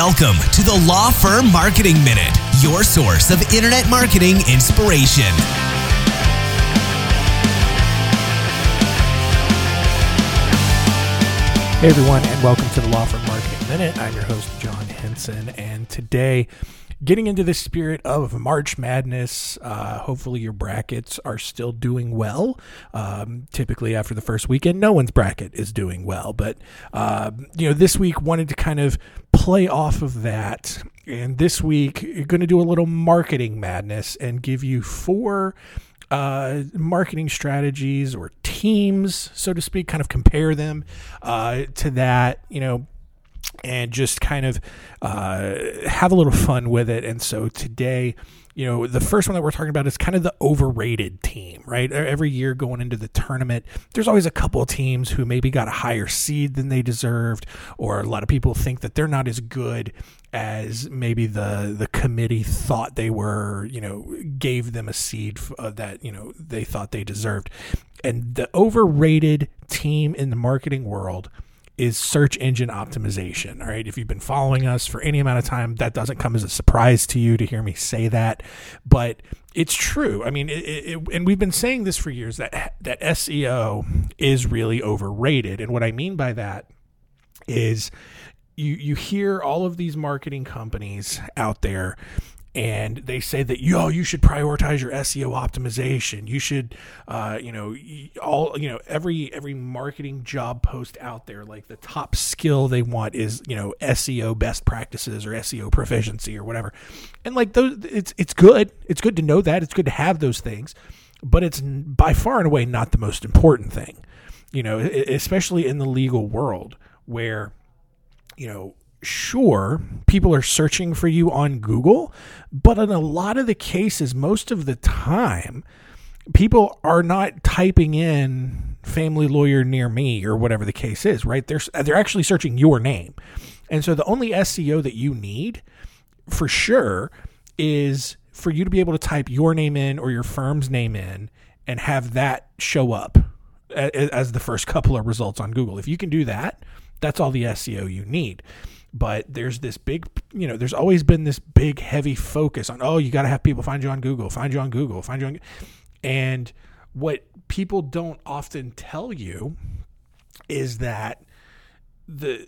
Welcome to the Law Firm Marketing Minute, your source of internet marketing inspiration. Hey everyone, and welcome to the Law Firm Marketing Minute. I'm your host, John Henson, and today, getting into the spirit of March Madness, hopefully your brackets are still doing well. Typically after the first weekend, no one's bracket is doing well, but this week wanted to kind of play off of that, and this week you're going to do a little marketing madness and give you 4 marketing strategies or teams, so to speak, kind of compare them to that, and just kind of have a little fun with it. And so today, the first one that we're talking about is kind of the overrated team, right? Every year going into the tournament, there's always a couple of teams who maybe got a higher seed than they deserved, or a lot of people think that they're not as good as maybe the committee thought they were, gave them a seed that, they thought they deserved. And the overrated team in the marketing world is search engine optimization. All right. If you've been following us for any amount of time, that doesn't come as a surprise to you to hear me say that, but it's true. I mean, and we've been saying this for years that SEO is really overrated. And what I mean by that is you hear all of these marketing companies out there, and they say that, you should prioritize your SEO optimization. You should, every marketing job post out there, like the top skill they want is, SEO best practices or SEO proficiency or whatever. And like those, it's good. It's good to know that. It's good to have those things, but it's by far and away not the most important thing, especially in the legal world where, sure, people are searching for you on Google, but in a lot of the cases, most of the time, people are not typing in family lawyer near me or whatever the case is, right? They're actually searching your name. And so the only SEO that you need for sure is for you to be able to type your name in or your firm's name in and have that show up as the first couple of results on Google. If you can do that, that's all the SEO you need. But there's this big, there's always been this big, heavy focus on, you got to have people find you on Google. And what people don't often tell you is that the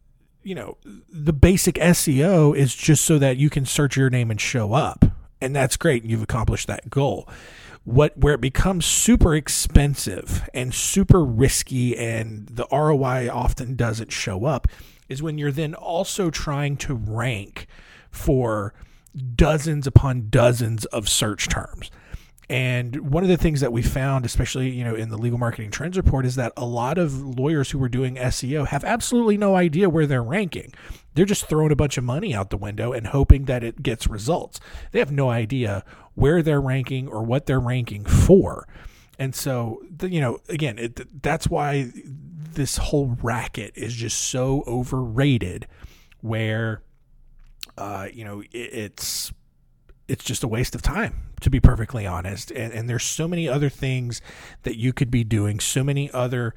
basic SEO is just so that you can search your name and show up. And that's great. And you've accomplished that goal. Where it becomes super expensive and super risky and the ROI often doesn't show up is when you're then also trying to rank for dozens upon dozens of search terms. And one of the things that we found, especially, in the Legal Marketing Trends Report, is that a lot of lawyers who were doing SEO have absolutely no idea where they're ranking. They're just throwing a bunch of money out the window and hoping that it gets results. They have no idea where they're ranking or what they're ranking for. And so, that's why this whole racket is just so overrated where, it's just a waste of time, to be perfectly honest. And there's so many other things that you could be doing, so many other,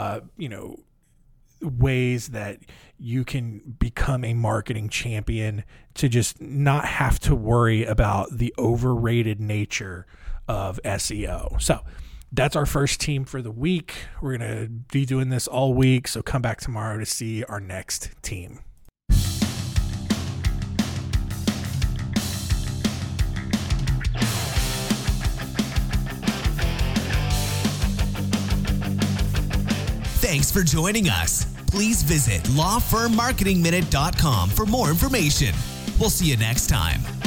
ways that you can become a marketing champion to just not have to worry about the overrated nature of SEO. So that's our first team for the week. We're going to be doing this all week, so come back tomorrow to see our next team. Thanks for joining us. Please visit lawfirmmarketingminute.com for more information. We'll see you next time.